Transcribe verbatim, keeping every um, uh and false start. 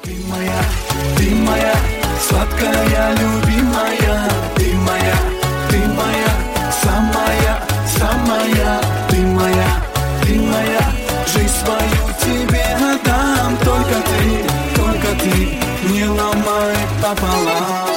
Ты моя, ты моя, сладкая, любимая. Ты моя, ты моя, самая, самая. Ты моя, ты моя, жизнь свою тебе отдам. Только ты, только ты не ломай пополам.